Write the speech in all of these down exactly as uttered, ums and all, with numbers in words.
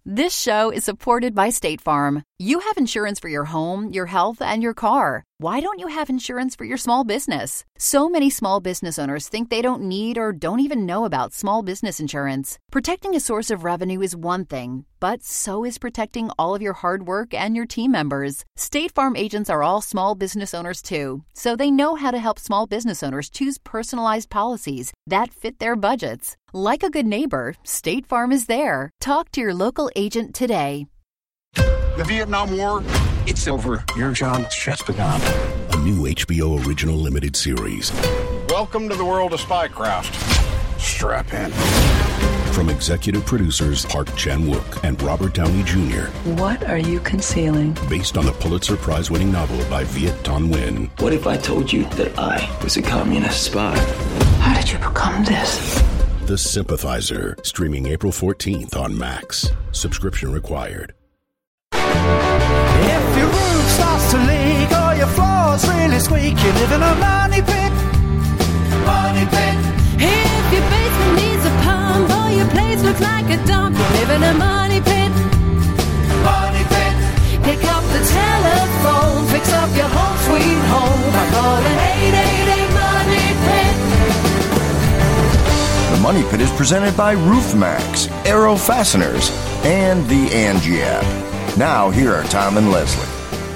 This show is supported by State Farm. You have insurance for your home, your health, and your car. Why don't you have insurance for your small business? So many small business owners think they don't need or don't even know about small business insurance. Protecting a source of revenue is one thing, but so is protecting all of your hard work and your team members. State Farm agents are all small business owners too, so they know how to help small business owners choose personalized policies that fit their budgets. Like a good neighbor, State Farm is there. Talk to your local agent today. The Vietnam War, it's over. Your job's just begun. A new H B O original limited series. Welcome to the world of Spycraft. Strap in. From executive producers Park Chan-wook and Robert Downey Junior What are you concealing? Based on the Pulitzer Prize-winning novel by Viet Thanh Nguyen. What if I told you that I was a communist spy? How did you become this? The Sympathizer, streaming April fourteenth on Max. Subscription required. If your roof starts to leak or your floor's really squeak, you live in a money pit. Money pit. If your basement needs a pump or your place looks like a dump, you live in a money pit. Money pit. Pick up the telephone, fix up your home sweet home by calling eight eight eight money pit. The Money Pit is presented by RoofMax, Aero Fasteners, and the Angie app. Now, here are Tom and Leslie.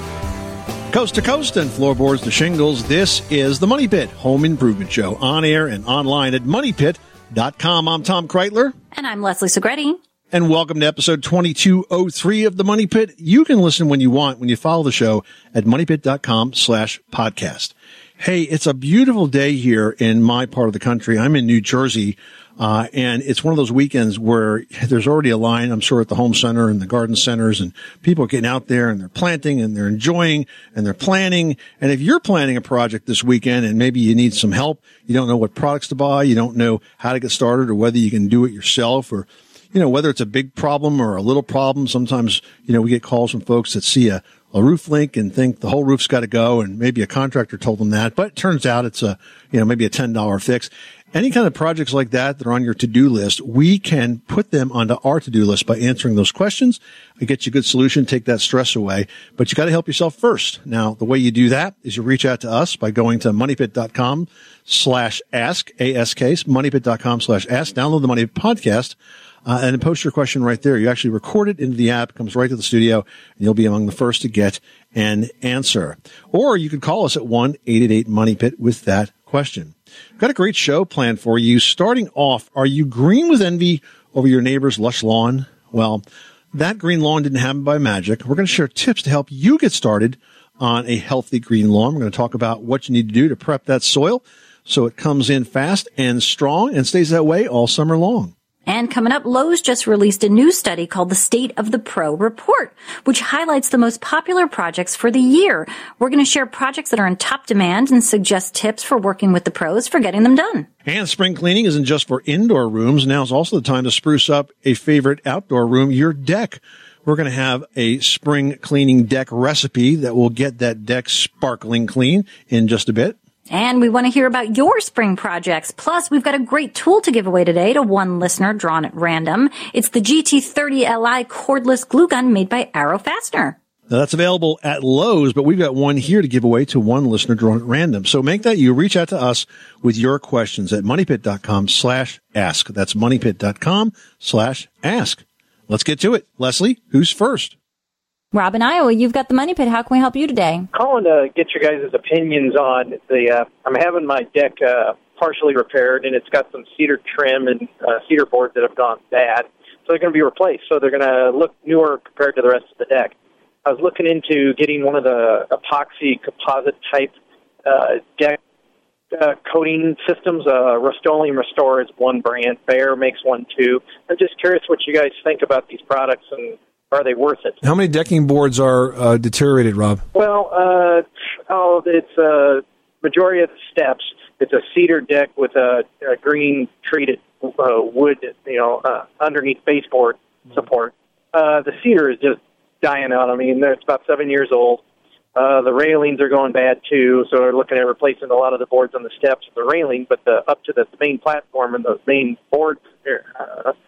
Coast to coast and floorboards to shingles, this is the Money Pit Home Improvement Show, on air and online at money pit dot com. I'm Tom Kreitler. And I'm Leslie Segretti. And welcome to episode twenty-two oh three of the Money Pit. You can listen when you want when you follow the show at money pit dot com slash podcast. Hey, it's a beautiful day here in my part of the country. I'm in New Jersey, uh, and it's one of those weekends where there's already a line, I'm sure, at the home center and the garden centers, and people are getting out there and they're planting and they're enjoying and they're planning. And if you're planning a project this weekend and maybe you need some help, you don't know what products to buy, you don't know how to get started or whether you can do it yourself, or you know, whether it's a big problem or a little problem. Sometimes, you know, we get calls from folks that see a, a roof leak and think the whole roof's got to go, and maybe a contractor told them that, but it turns out it's a, you know, maybe a ten dollar fix. Any kind of projects like that that are on your to-do list, we can put them onto our to-do list by answering those questions. I get you a good solution, take that stress away, but you got to help yourself first. Now, the way you do that is you reach out to us by going to money pit dot com slash ask, A S K, money pit dot com slash ask, download the Money Pit podcast. Uh, and post your question right there. You actually record it into the app, comes right to the studio, and you'll be among the first to get an answer. Or you can call us at one eight eight eight money pit with that question. We've got a great show planned for you. Starting off, are you green with envy over your neighbor's lush lawn? Well, that green lawn didn't happen by magic. We're going to share tips to help you get started on a healthy green lawn. We're going to talk about what you need to do to prep that soil so it comes in fast and strong and stays that way all summer long. And coming up, Lowe's just released a new study called the State of the Pro Report, which highlights the most popular projects for the year. We're going to share projects that are in top demand and suggest tips for working with the pros for getting them done. And spring cleaning isn't just for indoor rooms. Now is also the time to spruce up a favorite outdoor room, your deck. We're going to have a spring cleaning deck recipe that will get that deck sparkling clean in just a bit. And we want to hear about your spring projects. Plus, we've got a great tool to give away today to one listener drawn at random. It's the G T thirty L I cordless glue gun made by Aero Fastener. Now, that's available at Lowe's, but we've got one here to give away to one listener drawn at random. So make that you. Reach out to us with your questions at money pit dot com slash ask. That's money pit dot com slash ask. Let's get to it. Leslie, who's first? Rob in Iowa, you've got the Money Pit. How can we help you today? Calling to get your guys' opinions on the, uh, I'm having my deck uh, partially repaired, and it's got some cedar trim and uh, cedar boards that have gone bad. So they're going to be replaced. So they're going to look newer compared to the rest of the deck. I was looking into getting one of the epoxy composite type uh, deck uh, coating systems. Uh, Rust-Oleum Restore is one brand. Behr makes one too. I'm just curious what you guys think about these products, and are they worth it? How many decking boards are uh, deteriorated, Rob? Well, uh, oh, it's a majority of the steps. It's a cedar deck with a, a green treated uh, wood, you know, uh, underneath baseboard support. Uh, the cedar is just dying out. I mean, it's about seven years old. Uh, the railings are going bad too, so we're looking at replacing a lot of the boards on the steps of the railing, but the, up to the main platform and the main board uh,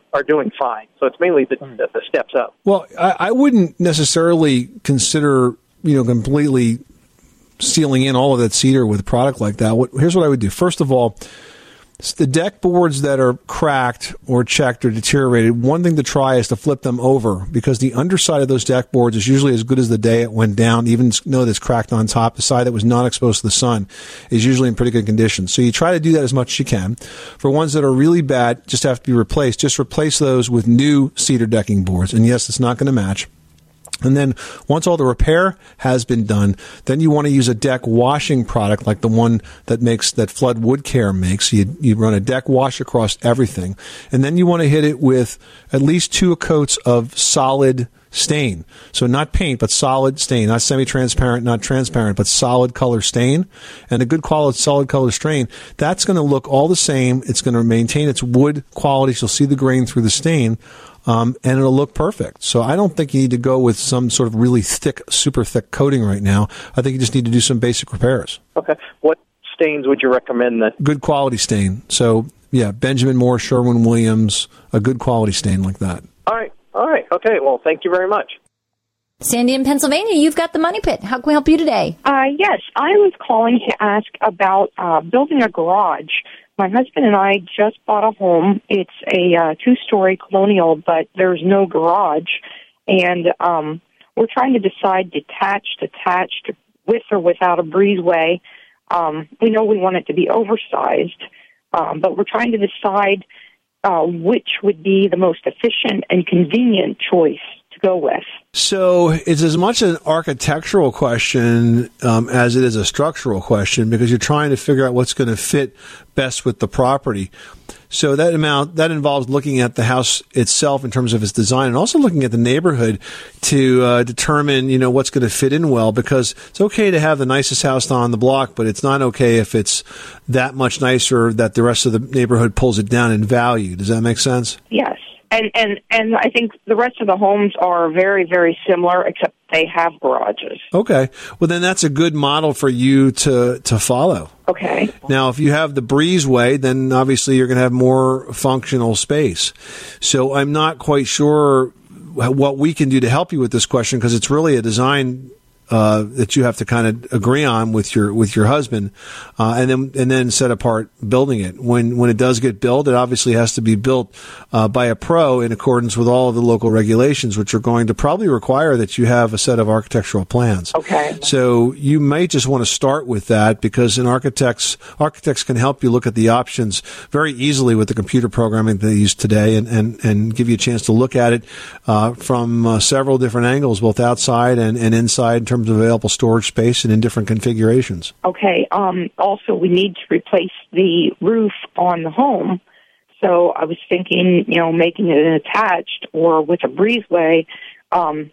are doing fine. So it's mainly the, the, the steps up. Well, I, I wouldn't necessarily consider, you know, completely sealing in all of that cedar with a product like that. What, here's what I would do. First of all, the deck boards that are cracked or checked or deteriorated, one thing to try is to flip them over, because the underside of those deck boards is usually as good as the day it went down. Even though it's cracked on top, the side that was not exposed to the sun is usually in pretty good condition. So you try to do that as much as you can. For ones that are really bad, just have to be replaced. Just replace those with new cedar decking boards. And yes, it's not going to match. And then once all the repair has been done, then you want to use a deck washing product like the one that makes that Flood Wood Care makes. You, you run a deck wash across everything. And then you want to hit it with at least two coats of solid stain. So not paint, but solid stain. Not semi-transparent, not transparent, but solid color stain. And a good quality solid color stain, that's going to look all the same. It's going to maintain its wood quality. So you'll see the grain through the stain. Um, and it'll look perfect. So I don't think you need to go with some sort of really thick, super thick coating right now. I think you just need to do some basic repairs. Okay. What stains would you recommend then? Good quality stain. So, yeah, Benjamin Moore, Sherwin-Williams, a good quality stain like that. All right. All right. Okay. Well, thank you very much. Sandy in Pennsylvania, you've got the Money Pit. How can we help you today? Uh, yes, I was calling to ask about uh, building a garage. My husband and I just bought a home. It's a uh, two-story colonial, but there's no garage. And um, we're trying to decide detached, attached, with or without a breezeway. Um, we know we want it to be oversized, um, but we're trying to decide uh, which would be the most efficient and convenient choice to go with. So it's as much an architectural question um, as it is a structural question, because you're trying to figure out what's going to fit best with the property. So that amount that involves looking at the house itself in terms of its design, and also looking at the neighborhood to uh, determine, you know, what's going to fit in well. Because it's okay to have the nicest house on the block, but it's not okay if it's that much nicer that the rest of the neighborhood pulls it down in value. Does that make sense? Yes. And, and and I think the rest of the homes are very, very similar, except they have garages. Okay. Well, then that's a good model for you to, to follow. Okay. Now, if you have the breezeway, then obviously you're going to have more functional space. So I'm not quite sure what we can do to help you with this question, because it's really a design Uh, that you have to kind of agree on with your with your husband, uh, and then and then set apart building it. When when it does get built, it obviously has to be built uh, by a pro in accordance with all of the local regulations, which are going to probably require that you have a set of architectural plans. Okay. So you may just want to start with that, because an architects architects can help you look at the options very easily with the computer programming they use today, and and, and give you a chance to look at it uh, from uh, several different angles, both outside and, and inside, in terms of available storage space and in different configurations. Okay. Um, also, we need to replace the roof on the home. So I was thinking, you know, making it an attached or with a breezeway um,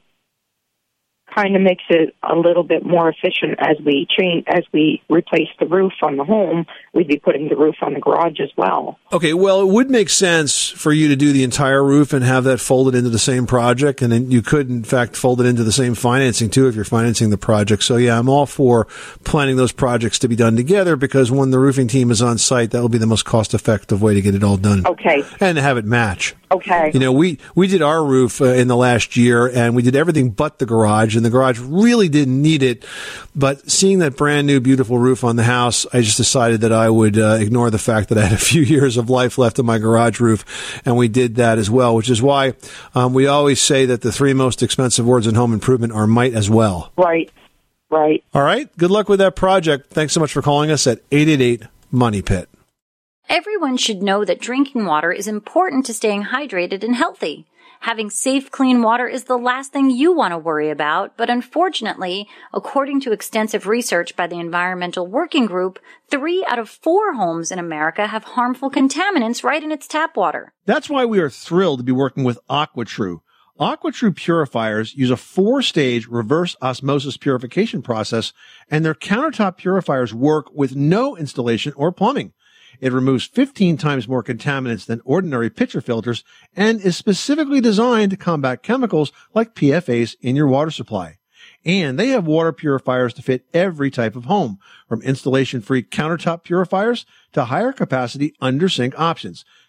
kind of makes it a little bit more efficient as we change, as we replace the roof on the home. We'd be putting the roof on the garage as well. Okay, well, it would make sense for you to do the entire roof and have that folded into the same project, and then you could, in fact, fold it into the same financing, too, if you're financing the project. So, yeah, I'm all for planning those projects to be done together, because when the roofing team is on site, that will be the most cost-effective way to get it all done. Okay. And to have it match. Okay. You know, we, we did our roof uh, in the last year, and we did everything but the garage, and the garage really didn't need it. But seeing that brand new, beautiful roof on the house, I just decided that I would uh, ignore the fact that I had a few years of life left on my garage roof, and we did that as well, which is why um, we always say that the three most expensive words in home improvement are might as well. Right. Right. All right. Good luck with that project. Thanks so much for calling us at eight eight eight, MONEY PIT. Everyone should know that drinking water is important to staying hydrated and healthy. Having safe, clean water is the last thing you want to worry about, but unfortunately, according to extensive research by the Environmental Working Group, three out of four homes in America have harmful contaminants right in its tap water. That's why we are thrilled to be working with AquaTrue. AquaTrue purifiers use a four-stage reverse osmosis purification process, and their countertop purifiers work with no installation or plumbing. It removes fifteen times more contaminants than ordinary pitcher filters and is specifically designed to combat chemicals like P F As in your water supply. And they have water purifiers to fit every type of home, from installation-free countertop purifiers to higher capacity under-sink options.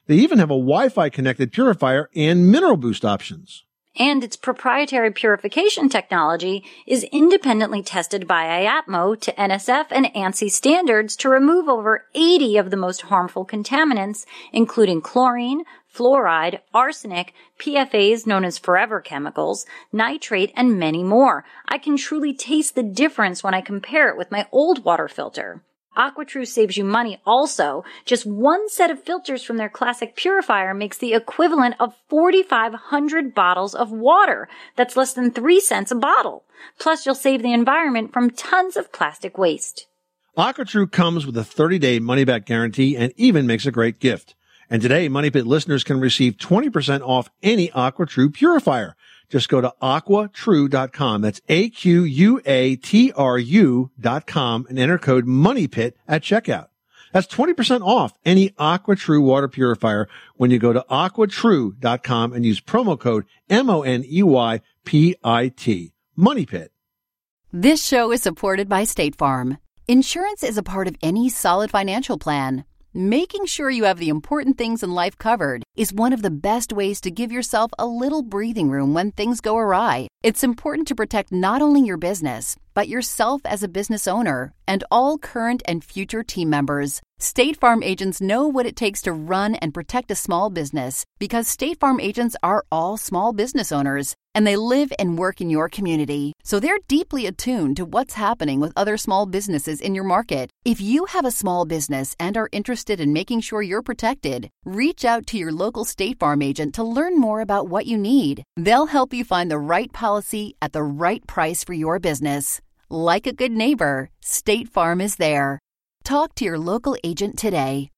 They even have a Wi-Fi connected purifier and mineral boost options. And its proprietary purification technology is independently tested by I A T M O to N S F and ANSI standards to remove over eighty of the most harmful contaminants, including chlorine, fluoride, arsenic, P F As known as forever chemicals, nitrate, and many more. I can truly taste the difference when I compare it with my old water filter. AquaTrue saves you money also. Just one set of filters from their classic purifier makes the equivalent of forty-five hundred bottles of water. That's less than three cents a bottle. Plus, you'll save the environment from tons of plastic waste. AquaTrue comes with a thirty-day money-back guarantee and even makes a great gift. And today, Money Pit listeners can receive twenty percent off any AquaTrue purifier. Just go to aqua true dot com. That's A Q U A T R U dot com and enter code MONEYPIT at checkout. That's twenty percent off any AquaTrue water purifier when you go to aqua true dot com and use promo code M O N E Y P I T. MONEYPIT. This show is supported by State Farm. Insurance is a part of any solid financial plan. Making sure you have the important things in life covered is one of the best ways to give yourself a little breathing room when things go awry. It's important to protect not only your business, but yourself as a business owner and all current and future team members. State Farm agents know what it takes to run and protect a small business because State Farm agents are all small business owners and they live and work in your community. So they're deeply attuned to what's happening with other small businesses in your market. If you have a small business and are interested in making sure you're protected, reach out to your local State Farm agent to learn more about what you need. They'll help you find the right policy at the right price for your business. Like a good neighbor, State Farm is there. Talk to your local agent today.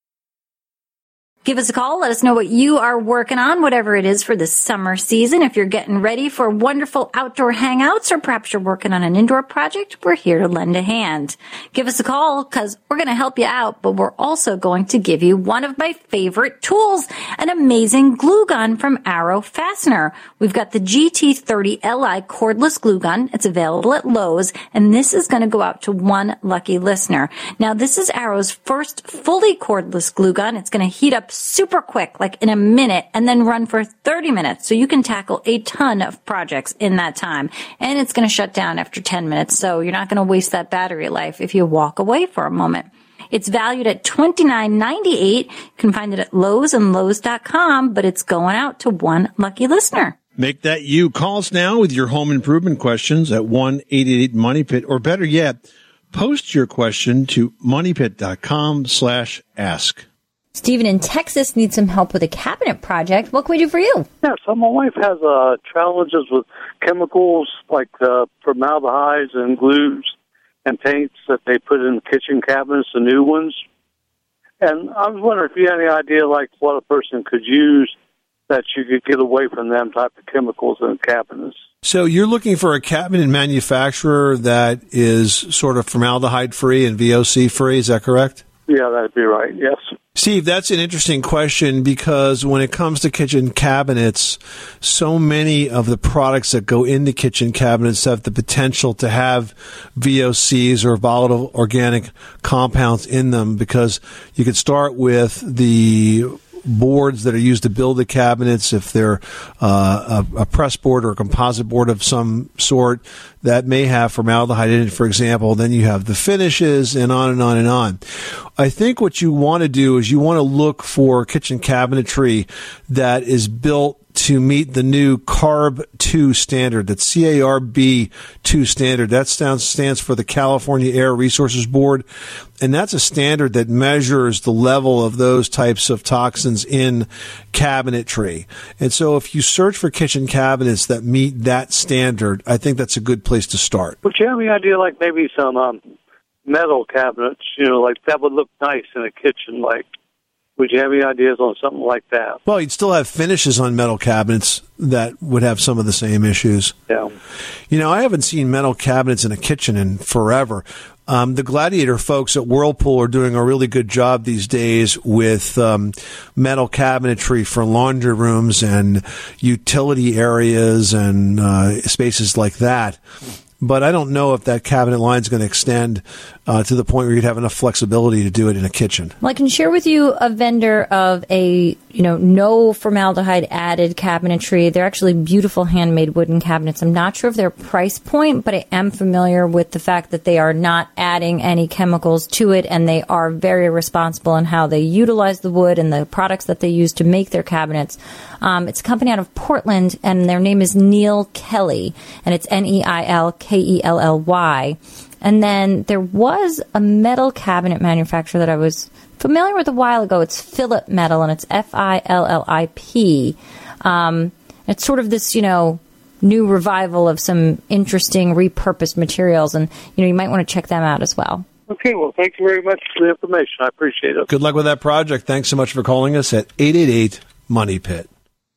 Give us a call. Let us know what you are working on, whatever it is for the summer season. If you're getting ready for wonderful outdoor hangouts or perhaps you're working on an indoor project, we're here to lend a hand. Give us a call because we're going to help you out, but we're also going to give you one of my favorite tools, an amazing glue gun from Arrow Fastener. We've got the G T thirty L I cordless glue gun. It's available at Lowe's, and this is going to go out to one lucky listener. Now, this is Arrow's first fully cordless glue gun. It's going to heat up super quick, like in a minute, and then run for thirty minutes. So you can tackle a ton of projects in that time. And it's going to shut down after ten minutes. So you're not going to waste that battery life if you walk away for a moment. It's valued at twenty-nine ninety-eight. You can find it at Lowe's and Lowe's dot com, but it's going out to one lucky listener. Make that you. Call us now with your home improvement questions at one eight eight eight money pit, or better yet, post your question to money pit dot com slash ask. Stephen in Texas needs some help with a cabinet project. What can we do for you? Yeah, so my wife has uh, challenges with chemicals like uh, formaldehydes and glues and paints that they put in the kitchen cabinets, the new ones. And I was wondering if you had any idea like what a person could use that you could get away from them type of chemicals in the cabinets. So you're looking for a cabinet manufacturer that is sort of formaldehyde-free and V O C-free, is that correct? Yeah, that'd be right, yes. Steve, that's an interesting question because when it comes to kitchen cabinets, so many of the products that go into kitchen cabinets have the potential to have V O Cs or volatile organic compounds in them, because you could start with the boards that are used to build the cabinets. If they're uh, a, a press board or a composite board of some sort that may have formaldehyde in it, for example, then you have the finishes and on and on and on. I think what you want to do is you want to look for kitchen cabinetry that is built to meet the new C A R B two standard. That's C A R B two standard. That stands, stands for the California Air Resources Board. And that's a standard that measures the level of those types of toxins in cabinetry. And so if you search for kitchen cabinets that meet that standard, I think that's a good place to start. Would you have any idea like maybe some um, metal cabinets, you know, like that would look nice in a kitchen, like would you have any ideas on something like that? Well, you'd still have finishes on metal cabinets that would have some of the same issues. Yeah. You know, I haven't seen metal cabinets in a kitchen in forever. Um, the Gladiator folks at Whirlpool are doing a really good job these days with um, metal cabinetry for laundry rooms and utility areas and uh, spaces like that. but I don't know if that cabinet line is going to extend uh, to the point where you'd have enough flexibility to do it in a kitchen. Well, I can share with you a vendor of a, you know, no formaldehyde added cabinetry. They're actually beautiful handmade wooden cabinets. I'm not sure of their price point, but I am familiar with the fact that they are not adding any chemicals to it, and they are very responsible in how they utilize the wood and the products that they use to make their cabinets. Um, it's a company out of Portland, and their name is Neil Kelly, and it's N E I L K E L L Y. And then there was a metal cabinet manufacturer that I was familiar with a while ago. It's Philip Metal, and it's F I L L I P. Um, it's sort of this, you know, new revival of some interesting repurposed materials, and, you know, you might want to check them out as well. Okay, well, thank you very much for the information. I appreciate it. Good luck with that project. Thanks so much for calling us at eight eight eight, money pit.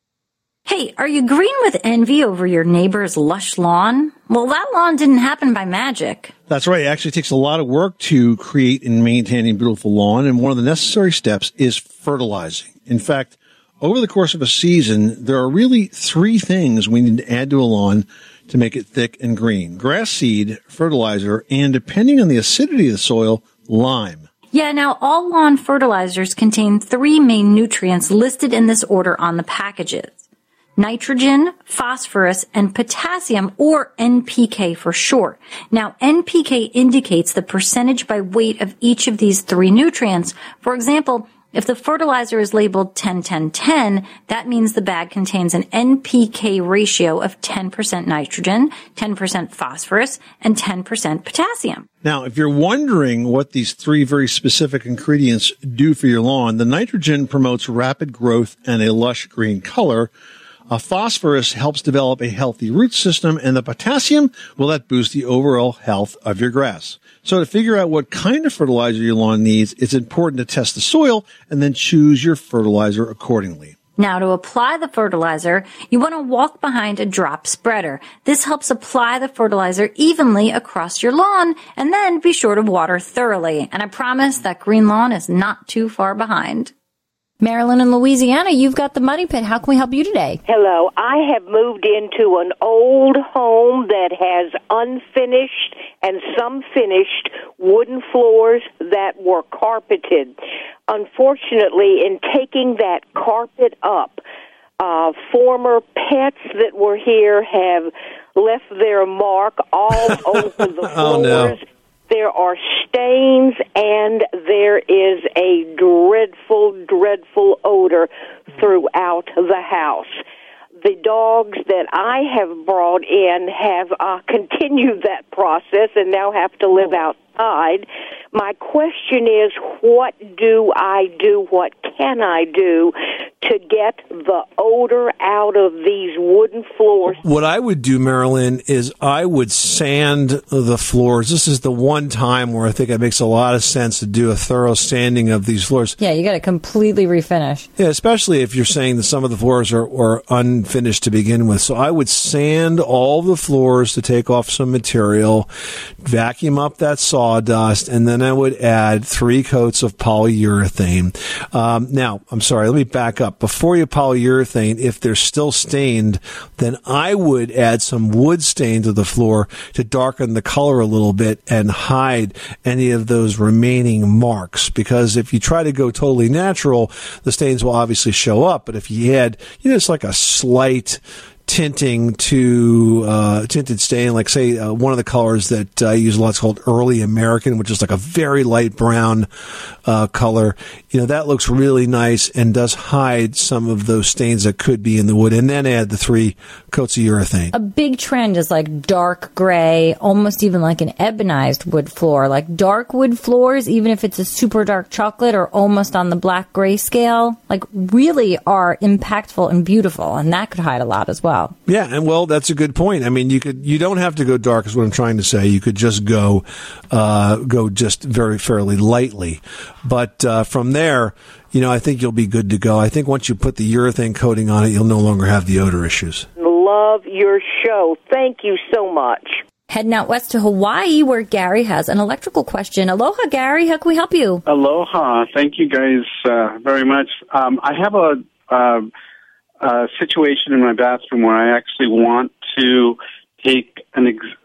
Hey, are you green with envy over your neighbor's lush lawn? Well, that lawn didn't happen by magic. That's right. It actually takes a lot of work to create and maintain a beautiful lawn, and one of the necessary steps is fertilizing. In fact, over the course of a season, there are really three things we need to add to a lawn to make it thick and green: grass seed, fertilizer, and, depending on the acidity of the soil, lime. Yeah, now all lawn fertilizers contain three main nutrients listed in this order on the packages: nitrogen, phosphorus, and potassium, or N P K for short. Now, N P K indicates the percentage by weight of each of these three nutrients. For example, if the fertilizer is labeled ten ten ten, that means the bag contains an N P K ratio of ten percent nitrogen, ten percent phosphorus, and ten percent potassium. Now, if you're wondering what these three very specific ingredients do for your lawn, the nitrogen promotes rapid growth and a lush green color. Uh, phosphorus helps develop a healthy root system, and the potassium, well, that boosts the overall health of your grass. So to figure out what kind of fertilizer your lawn needs, it's important to test the soil and then choose your fertilizer accordingly. Now, to apply the fertilizer, you want to walk behind a drop spreader. This helps apply the fertilizer evenly across your lawn, and then be sure to water thoroughly. And I promise that green lawn is not too far behind. Marilyn in Louisiana, you've got the Money Pit. How can we help you today? Hello. I have moved into an old home that has unfinished and some finished wooden floors that were carpeted. Unfortunately, in taking that carpet up, uh, former pets that were here have left their mark all over the floors. Oh, no. There are stains, and there is a dreadful, dreadful odor throughout the house. The dogs that I have brought in have uh, continued that process and now have to live outside. My question is, what do I do, what can I do to get the odor out of these wooden floors? What I would do, Marilyn, is I would sand the floors. This is the one time where I think it makes a lot of sense to do a thorough sanding of these floors. Yeah, you got to completely refinish. Yeah, especially if you're saying that some of the floors are, are unfinished to begin with. So I would sand all the floors to take off some material, vacuum up that sawdust, and then I would add three coats of polyurethane. Um, now, I'm sorry, let me back up. Before you polyurethane, if they're still stained, then I would add some wood stain to the floor to darken the color a little bit and hide any of those remaining marks. Because if you try to go totally natural, the stains will obviously show up. But if you add, you know, it's like a slight tinting to uh, tinted stain, like say uh, one of the colors that I use a lot is called Early American, which is like a very light brown uh, color. You know, that looks really nice and does hide some of those stains that could be in the wood. And then add the three coats of urethane. A big trend is like dark gray, almost even like an ebonized wood floor. Like dark wood floors, even if it's a super dark chocolate or almost on the black gray scale, like really are impactful and beautiful. And that could hide a lot as well. Yeah, and well, that's a good point. I mean, you could you don't have to go dark, is what I'm trying to say. You could just go uh, go just very fairly lightly, but uh, from there, you know, I think you'll be good to go. I think once you put the urethane coating on it, you'll no longer have the odor issues. Love your show. Thank you so much. Heading out west to Hawaii, where Gary has an electrical question. Aloha, Gary. How can we help you? Aloha. Thank you guys uh, very much. Um, I have a. Uh, Uh, situation in my bathroom where I actually want to take an ex-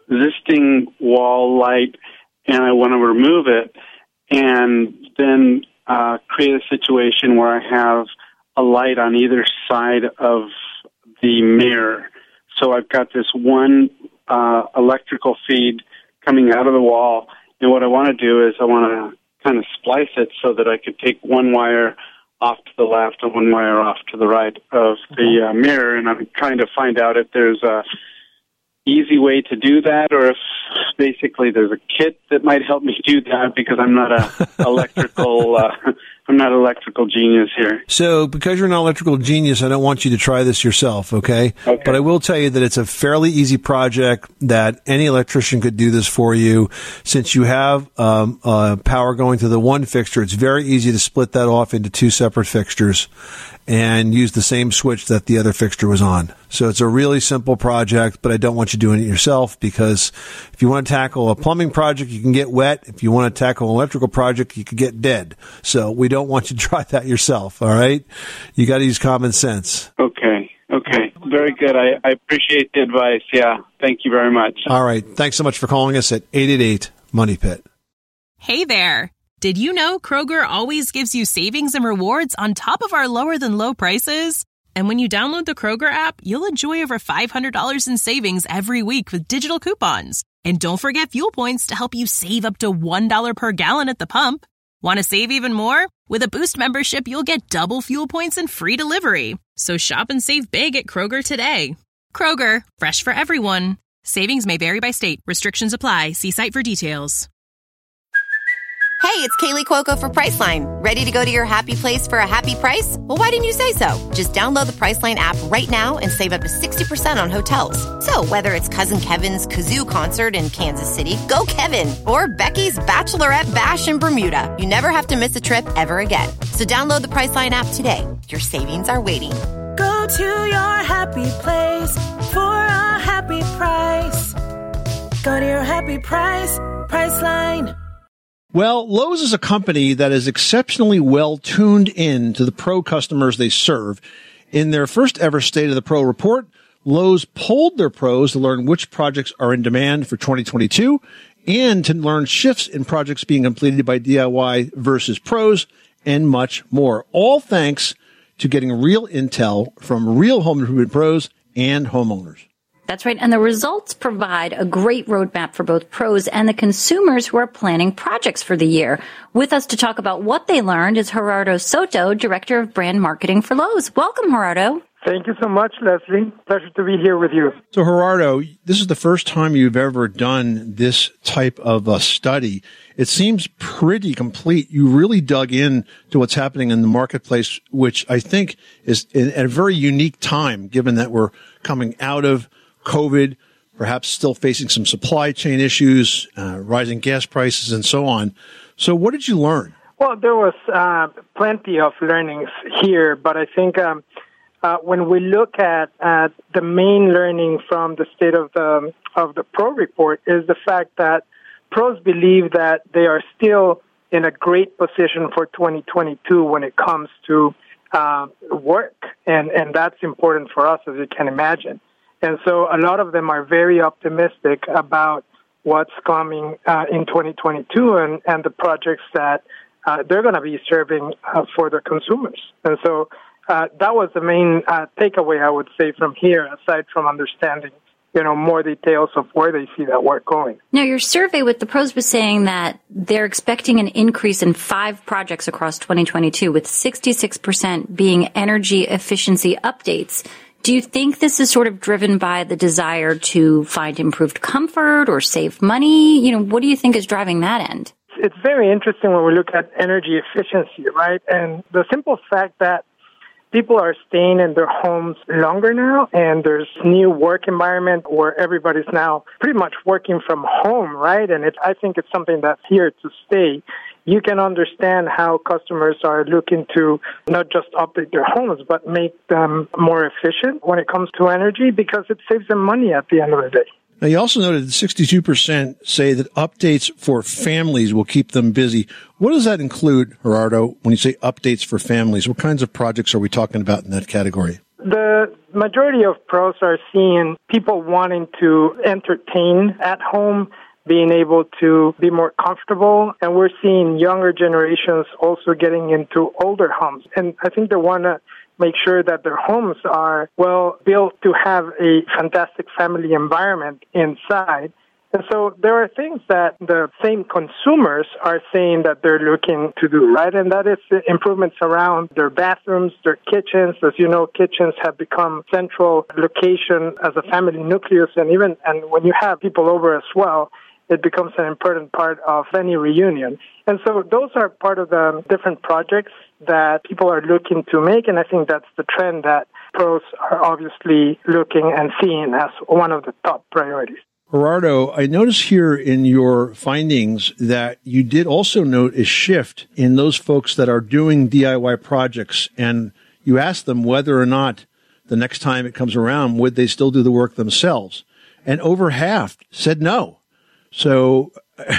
existing wall light and I want to remove it and then uh, create a situation where I have a light on either side of the mirror. So I've got this one uh, electrical feed coming out of the wall, and what I want to do is I want to kind of splice it so that I could take one wire off to the left and one wire off to the right of the uh, mirror, and I'm trying to find out if there's a easy way to do that, or if basically there's a kit that might help me do that, because I'm not a electrical uh, I'm not an electrical genius here. So because you're an electrical genius, I don't want you to try this yourself, okay? okay? But I will tell you that it's a fairly easy project, that any electrician could do this for you. Since you have um, uh, power going to the one fixture, it's very easy to split that off into two separate fixtures and use the same switch that the other fixture was on. So it's a really simple project, but I don't want you doing it yourself, because if you want to tackle a plumbing project, you can get wet. If you want to tackle an electrical project, you could get dead. So we don't want you to try that yourself, all right? You got to use common sense. Okay, okay. Very good. I, I appreciate the advice. Yeah, thank you very much. All right. Thanks so much for calling us at eight eight eight, Money Pit. Hey there. Did you know Kroger always gives you savings and rewards on top of our lower-than-low prices? And when you download the Kroger app, you'll enjoy over five hundred dollars in savings every week with digital coupons. And don't forget fuel points to help you save up to one dollar per gallon at the pump. Want to save even more? With a Boost membership, you'll get double fuel points and free delivery. So shop and save big at Kroger today. Kroger, fresh for everyone. Savings may vary by state. Restrictions apply. See site for details. Hey, it's Kaylee Cuoco for Priceline. Ready to go to your happy place for a happy price? Well, why didn't you say so? Just download the Priceline app right now and save up to sixty percent on hotels. So whether it's Cousin Kevin's Kazoo Concert in Kansas City, go Kevin, or Becky's Bachelorette Bash in Bermuda, you never have to miss a trip ever again. So download the Priceline app today. Your savings are waiting. Go to your happy place for a happy price. Go to your happy price, Priceline. Well, Lowe's is a company that is exceptionally well tuned in to the pro customers they serve. In their first ever State of the Pro report, Lowe's polled their pros to learn which projects are in demand for twenty twenty-two and to learn shifts in projects being completed by D I Y versus pros and much more. All thanks to getting real intel from real home improvement pros and homeowners. That's right. And the results provide a great roadmap for both pros and the consumers who are planning projects for the year. With us to talk about what they learned is Gerardo Soto, Director of Brand Marketing for Lowe's. Welcome, Gerardo. Thank you so much, Leslie. Pleasure to be here with you. So, Gerardo, this is the first time you've ever done this type of a study. It seems pretty complete. You really dug in to what's happening in the marketplace, which I think is at a very unique time, given that we're coming out of COVID, perhaps still facing some supply chain issues, uh, rising gas prices, and so on. So what did you learn? Well, there was uh, plenty of learnings here, but I think um, uh, when we look at uh, the main learning from the State of the, of the Pro report is the fact that pros believe that they are still in a great position for twenty twenty-two when it comes to uh, work, and, and that's important for us, as you can imagine. And so a lot of them are very optimistic about what's coming uh, in twenty twenty-two and, and the projects that uh, they're going to be serving uh, for their consumers. And so uh, that was the main uh, takeaway, I would say, from here, aside from understanding, you know, more details of where they see that work going. Now, your survey with the pros was saying that they're expecting an increase in five projects across twenty twenty-two, with sixty-six percent being energy efficiency updates. Do you think this is sort of driven by the desire to find improved comfort or save money? You know, what do you think is driving that end? It's very interesting when we look at energy efficiency, right? And the simple fact that people are staying in their homes longer now, and there's new work environment where everybody's now pretty much working from home, right? And it, I think it's something that's here to stay. You can understand how customers are looking to not just update their homes, but make them more efficient when it comes to energy, because it saves them money at the end of the day. Now, you also noted that sixty-two percent say that updates for families will keep them busy. What does that include, Gerardo, when you say updates for families? What kinds of projects are we talking about in that category? The majority of pros are seeing people wanting to entertain at home, being able to be more comfortable, and we're seeing younger generations also getting into older homes. And I think they want to make sure that their homes are well built to have a fantastic family environment inside. And so there are things that the same consumers are saying that they're looking to do, right? And that is the improvements around their bathrooms, their kitchens. As you know, kitchens have become central location as a family nucleus, and even and when you have people over as well, it becomes an important part of any reunion. And so those are part of the different projects that people are looking to make, and I think that's the trend that pros are obviously looking and seeing as one of the top priorities. Gerardo, I notice here in your findings that you did also note a shift in those folks that are doing D I Y projects, and you asked them whether or not the next time it comes around, would they still do the work themselves? And over half said no. So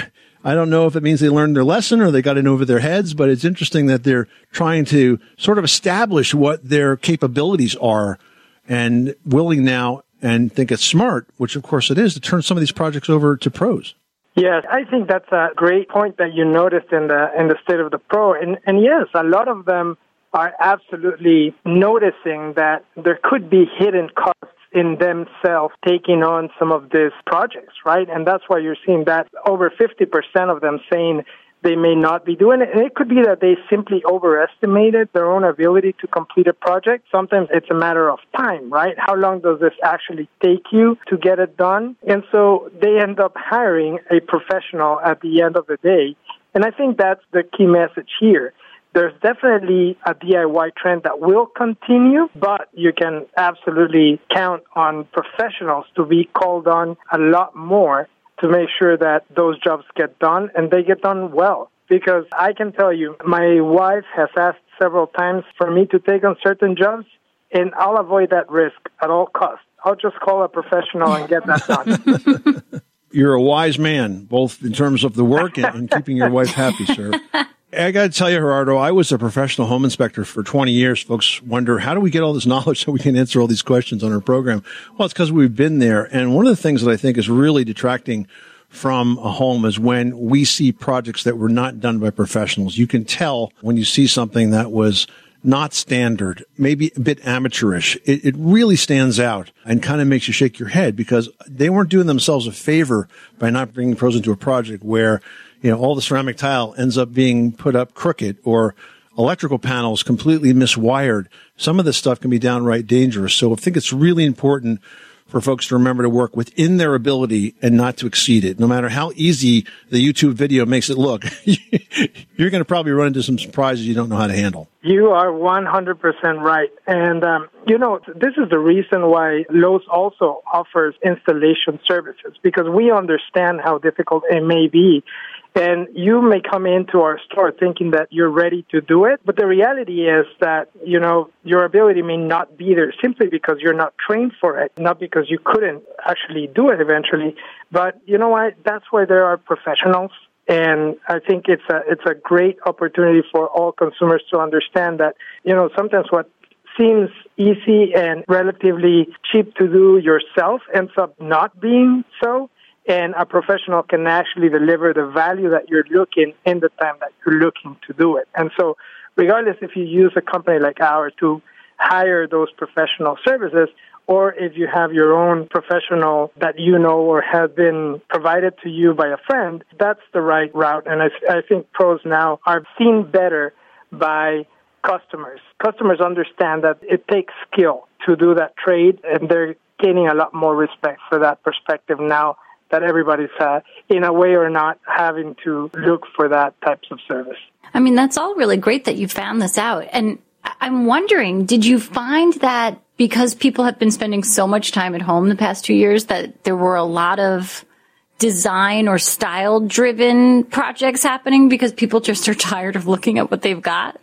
I don't know if it means they learned their lesson or they got in over their heads, but it's interesting that they're trying to sort of establish what their capabilities are and willing now and think it's smart, which of course it is, to turn some of these projects over to pros. Yes, I think that's a great point that you noticed in the in the State of the Pro. And, and yes, a lot of them are absolutely noticing that there could be hidden costs in themselves taking on some of these projects, right? And that's why you're seeing that over fifty percent of them saying they may not be doing it. And it could be that they simply overestimated their own ability to complete a project. Sometimes it's a matter of time, right? How long does this actually take you to get it done? And so they end up hiring a professional at the end of the day. And I think that's the key message here. There's definitely a D I Y trend that will continue, but you can absolutely count on professionals to be called on a lot more to make sure that those jobs get done and they get done well. Because I can tell you, my wife has asked several times for me to take on certain jobs, and I'll avoid that risk at all costs. I'll just call a professional and get that done. You're a wise man, both in terms of the work and, and keeping your wife happy, sir. I got to tell you, Gerardo, I was a professional home inspector for twenty years. Folks wonder, how do we get all this knowledge so we can answer all these questions on our program? Well, it's because we've been there. And one of the things that I think is really detracting from a home is when we see projects that were not done by professionals. You can tell when you see something that was not standard, maybe a bit amateurish. It, it really stands out and kind of makes you shake your head because they weren't doing themselves a favor by not bringing pros into a project where, you know, all the ceramic tile ends up being put up crooked or electrical panels completely miswired. Some of this stuff can be downright dangerous. So I think it's really important for folks to remember to work within their ability and not to exceed it. No matter how easy the YouTube video makes it look, you're going to probably run into some surprises you don't know how to handle. You are one hundred percent right. And, um, you know, this is the reason why Lowe's also offers installation services, because we understand how difficult it may be. And you may come into our store thinking that you're ready to do it, but the reality is that, you know, your ability may not be there simply because you're not trained for it, not because you couldn't actually do it eventually. But you know what? That's why there are professionals. And I think it's a it's a great opportunity for all consumers to understand that, you know, sometimes what seems easy and relatively cheap to do yourself ends up not being so. And a professional can actually deliver the value that you're looking in the time that you're looking to do it. And so regardless if you use a company like ours to hire those professional services, or if you have your own professional that you know or has been provided to you by a friend, that's the right route. And I, I think pros now are seen better by customers. Customers understand that it takes skill to do that trade, and they're gaining a lot more respect for that perspective now that everybody's, uh, in a way or not, having to look for that types of service. I mean, that's all really great that you found this out. And I'm wondering, did you find that because people have been spending so much time at home the past two years that there were a lot of design or style-driven projects happening because people just are tired of looking at what they've got?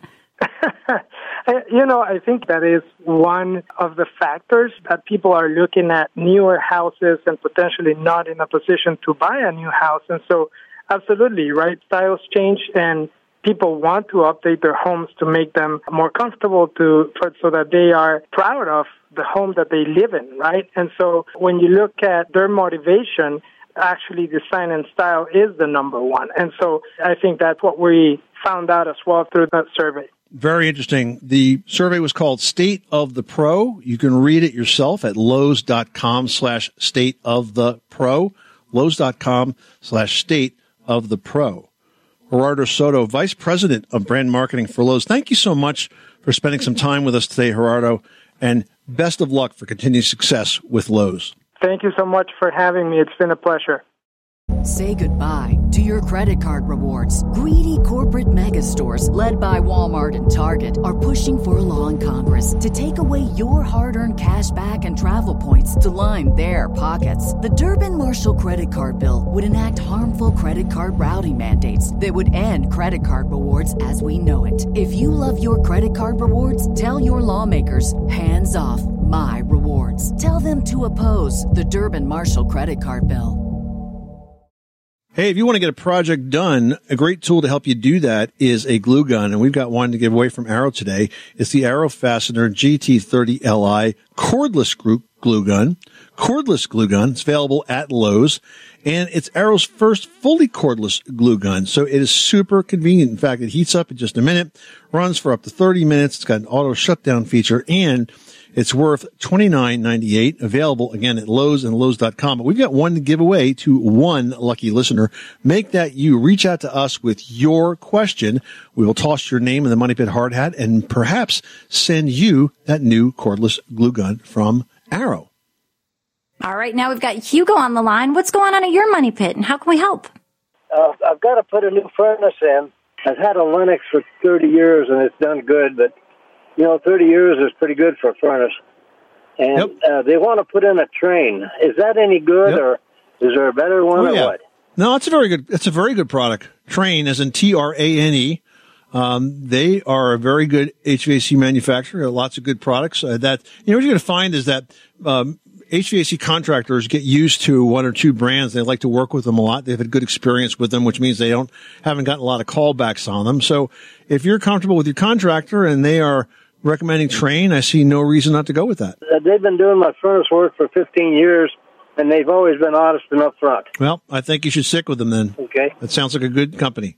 You know, I think that is one of the factors that people are looking at newer houses and potentially not in a position to buy a new house. And so, absolutely, right? Styles change, and people want to update their homes to make them more comfortable to for, so that they are proud of the home that they live in, right? And so when you look at their motivation, actually design and style is the number one. And so I think that's what we found out as well through that survey. Very interesting. The survey was called State of the Pro. You can read it yourself at Lowe's.com slash State of the Pro. Lowe's.com slash State of the Pro. Gerardo Soto, Vice President of Brand Marketing for Lowe's. Thank you so much for spending some time with us today, Gerardo, and best of luck for continued success with Lowe's. Thank you so much for having me. It's been a pleasure. Say goodbye to your credit card rewards. Greedy corporate mega stores, led by Walmart and Target, are pushing for a law in Congress to take away your hard-earned cash back and travel points to line their pockets. The Durbin-Marshall credit card bill would enact harmful credit card routing mandates that would end credit card rewards as we know it. If you love your credit card rewards, tell your lawmakers, hands off my rewards. Tell them to oppose the Durbin-Marshall credit card bill. Hey, if you want to get a project done, a great tool to help you do that is a glue gun. And we've got one to give away from Arrow today. It's the Arrow Fastener G T thirty L I cordless glue gun. Cordless glue gun. It's available at Lowe's. And it's Arrow's first fully cordless glue gun. So it is super convenient. In fact, it heats up in just a minute, runs for up to thirty minutes. It's got an auto shutdown feature, and it's worth twenty-nine ninety-eight, available again at Lowe's and Lowe's dot com. But we've got one to give away to one lucky listener. Make that you. Reach out to us with your question. We will toss your name in the Money Pit hard hat and perhaps send you that new cordless glue gun from Arrow. All right, now we've got Hugo on the line. What's going on at your Money Pit, and how can we help? Uh, I've got to put a new furnace in. I've had a Lennox for thirty years, and it's done good, but you know, thirty years is pretty good for a furnace. And yep. uh, they want to put in a Trane. Is that any good, yep. or is there a better one, oh, or yeah. what? No, it's a very good. It's a very good product. Trane, as in T R A N E. Um, they are a very good H V A C manufacturer. Lots of good products. Uh, that you know what you're going to find is that um, H V A C contractors get used to one or two brands. They like to work with them a lot. They've had good experience with them, which means they don't haven't gotten a lot of callbacks on them. So if you're comfortable with your contractor and they are recommending Trane, I see no reason not to go with that. Uh, they've been doing my furnace work for fifteen years, and they've always been honest and upfront. Well, I think you should stick with them then. Okay. That sounds like a good company.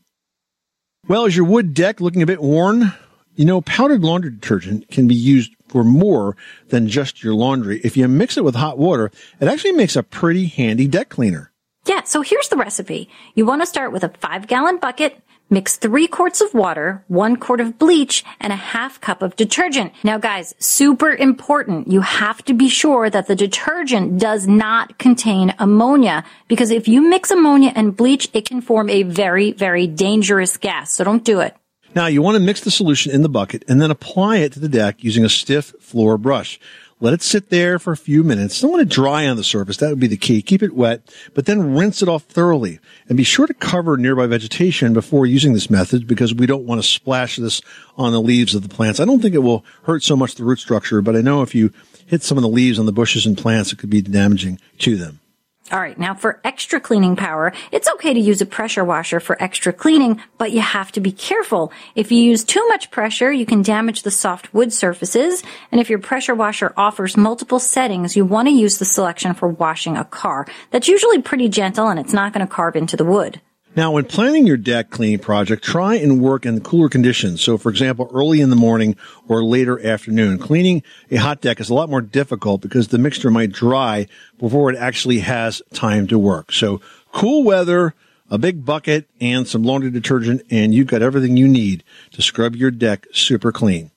Well, is your wood deck looking a bit worn? You know, powdered laundry detergent can be used for more than just your laundry. If you mix it with hot water, it actually makes a pretty handy deck cleaner. Yeah, so here's the recipe. You want to start with a five-gallon bucket. Mix three quarts of water, one quart of bleach, and a half cup of detergent. Now, guys, super important. You have to be sure that the detergent does not contain ammonia, because if you mix ammonia and bleach, it can form a very, very dangerous gas. So don't do it. Now, you want to mix the solution in the bucket and then apply it to the deck using a stiff floor brush. Let it sit there for a few minutes. Don't let it dry on the surface. That would be the key. Keep it wet, but then rinse it off thoroughly. And be sure to cover nearby vegetation before using this method, because we don't want to splash this on the leaves of the plants. I don't think it will hurt so much the root structure, but I know if you hit some of the leaves on the bushes and plants, it could be damaging to them. All right, now for extra cleaning power, it's okay to use a pressure washer for extra cleaning, but you have to be careful. If you use too much pressure, you can damage the soft wood surfaces. And if your pressure washer offers multiple settings, you want to use the selection for washing a car. That's usually pretty gentle, and it's not going to carve into the wood. Now, when planning your deck cleaning project, try and work in cooler conditions. So, for example, early in the morning or later afternoon. Cleaning a hot deck is a lot more difficult because the mixture might dry before it actually has time to work. So, cool weather, a big bucket, and some laundry detergent, and you've got everything you need to scrub your deck super clean.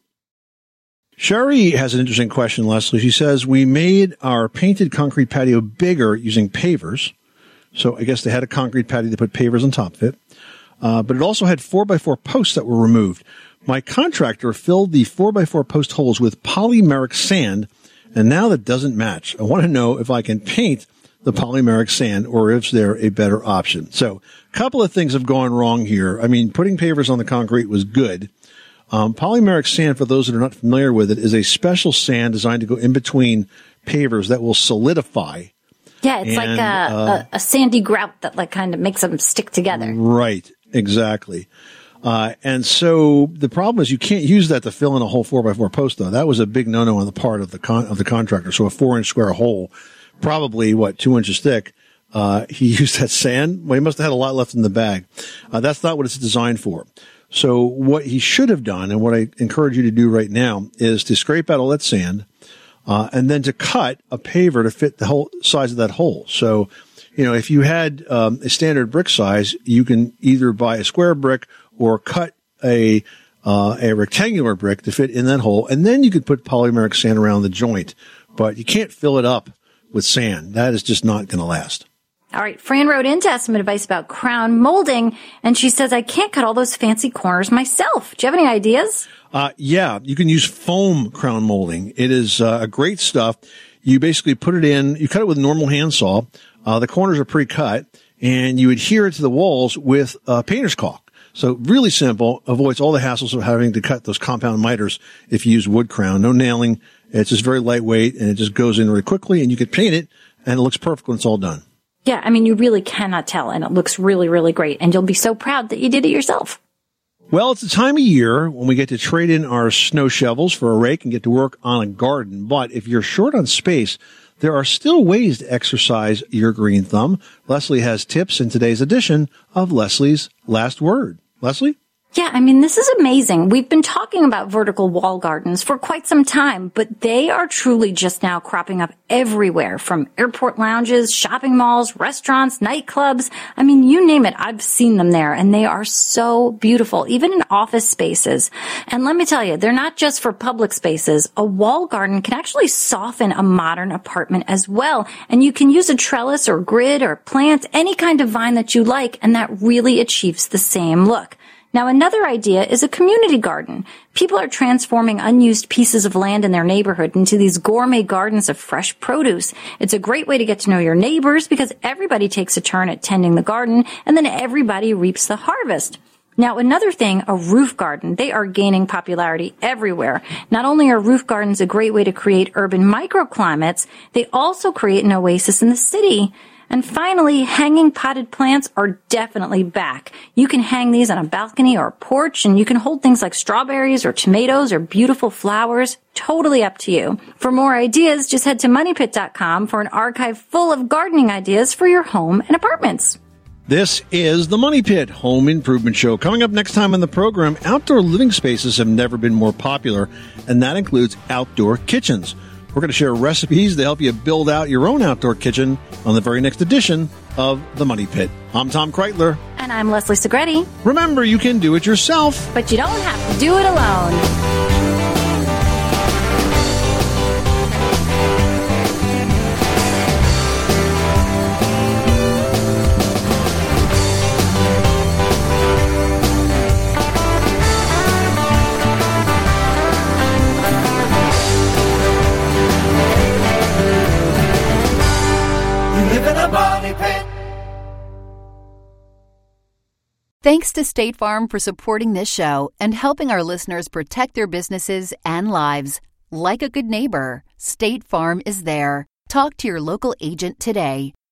Sherry has an interesting question, Leslie. She says, we made our painted concrete patio bigger using pavers. So I guess they had a concrete patio, they put pavers on top of it. Uh, but it also had four by four posts that were removed. My contractor filled the four by four post holes with polymeric sand, and now that doesn't match. I want to know if I can paint the polymeric sand or is there a better option. So a couple of things have gone wrong here. I mean, putting pavers on the concrete was good. Um, polymeric sand, for those that are not familiar with it, is a special sand designed to go in between pavers that will solidify. Yeah, it's and, like a, uh, a, a sandy grout that like kind of makes them stick together. Right, exactly. Uh, and so the problem is you can't use that to fill in a whole four by four post, though. That was a big no-no on the part of the con- of the contractor. So a four-inch square hole, probably, what, two inches thick. Uh, he used that sand. Well, he must have had a lot left in the bag. Uh, that's not what it's designed for. So what he should have done, and what I encourage you to do right now, is to scrape out all that sand, uh, and then to cut a paver to fit the whole size of that hole. So, you know, if you had um, a standard brick size, you can either buy a square brick or cut a uh, a rectangular brick to fit in that hole, and then you could put polymeric sand around the joint. But you can't fill it up with sand. That is just not going to last. All right, Fran wrote in to ask some advice about crown molding, and she says, I can't cut all those fancy corners myself. Do you have any ideas? Uh, yeah, you can use foam crown molding. It is uh, a great stuff. You basically put it in, you cut it with a normal handsaw. Uh, the corners are pre-cut, and you adhere it to the walls with uh, painter's caulk. So really simple, avoids all the hassles of having to cut those compound miters if you use wood crown. No nailing. It's just very lightweight, and it just goes in really quickly, and you can paint it, and it looks perfect when it's all done. Yeah, I mean, you really cannot tell, and it looks really, really great, and you'll be so proud that you did it yourself. Well, it's the time of year when we get to trade in our snow shovels for a rake and get to work on a garden. But if you're short on space, there are still ways to exercise your green thumb. Leslie has tips in today's edition of Leslie's Last Word. Leslie? Yeah, I mean, this is amazing. We've been talking about vertical wall gardens for quite some time, but they are truly just now cropping up everywhere, from airport lounges, shopping malls, restaurants, nightclubs. I mean, you name it, I've seen them there, and they are so beautiful, even in office spaces. And let me tell you, they're not just for public spaces. A wall garden can actually soften a modern apartment as well, and you can use a trellis or grid or plant any kind of vine that you like, and that really achieves the same look. Now, another idea is a community garden. People are transforming unused pieces of land in their neighborhood into these gourmet gardens of fresh produce. It's a great way to get to know your neighbors because everybody takes a turn at tending the garden, and then everybody reaps the harvest. Now, another thing, a roof garden. They are gaining popularity everywhere. Not only are roof gardens a great way to create urban microclimates, they also create an oasis in the city. And finally, hanging potted plants are definitely back. You can hang these on a balcony or a porch, and you can hold things like strawberries or tomatoes or beautiful flowers. Totally up to you. For more ideas, just head to money pit dot com for an archive full of gardening ideas for your home and apartments. This is the Money Pit Home Improvement Show. Coming up next time on the program, outdoor living spaces have never been more popular, and that includes outdoor kitchens. We're going to share recipes to help you build out your own outdoor kitchen on the very next edition of The Money Pit. I'm Tom Kreitler. And I'm Leslie Segretti. Remember, you can do it yourself, but you don't have to do it alone. Thanks to State Farm for supporting this show and helping our listeners protect their businesses and lives. Like a good neighbor, State Farm is there. Talk to your local agent today.